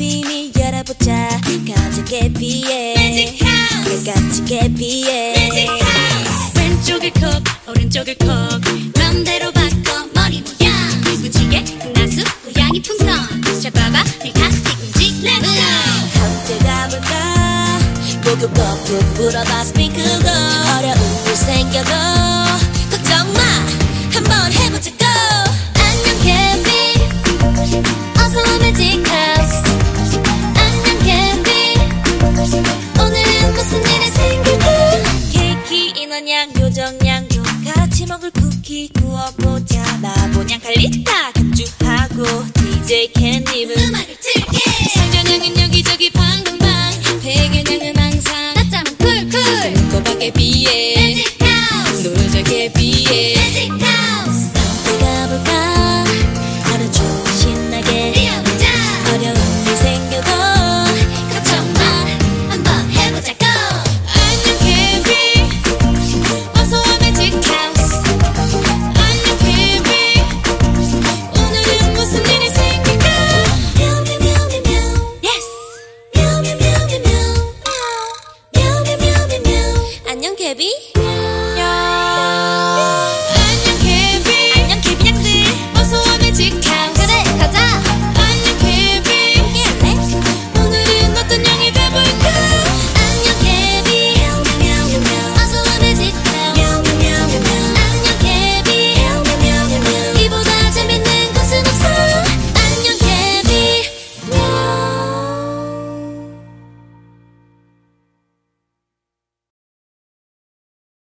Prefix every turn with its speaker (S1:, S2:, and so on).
S1: 비밀 열어보자. 가족에 비해 같이 개비해.
S2: 왼쪽을 콕 오른쪽을 콕 맘대로 바꿔 머리 모양 무지개 나수 고양이 풍선 잘 봐봐 내 카스틱 움직 Let's go.
S1: 함께 가볼까. 목욕 거품 불어봐 스프링클도. 어려움이 생겨도 걱정 마 한번 해보자고.
S2: 안녕 개비 어서와 매직 하우스. 안녕 개비 오늘은 무슨 일이 생길까.
S1: 케이크 인원양 요정양도 같이 먹을 쿠키 구워보자. 마보냥 칼리타 경주하고 DJ 캔님은
S2: 음악을 틀게.
S1: 상전형은 여기저기 방방방. 배경양은 항상
S2: 낮잠은 쿨쿨
S1: 꼬박에 비해
S2: 매직 하우스
S1: 노르적에 비해.
S2: 매직 하우스.
S1: 함께 가볼까. 하루 종일 신나게
S2: 뛰어보자.
S1: 어려움이 생겨도
S2: 걱정 마 한번 해보자고.
S1: 안녕 케비 어서와 매직 하우스. 안녕 케비 오늘은 무슨 일이 생길까.
S2: 뮤뮤뮤뮤뮤
S1: 예스
S2: 뮤뮤뮤뮤뮤
S1: 뮤뮤뮤뮤뮤. 안녕 케비.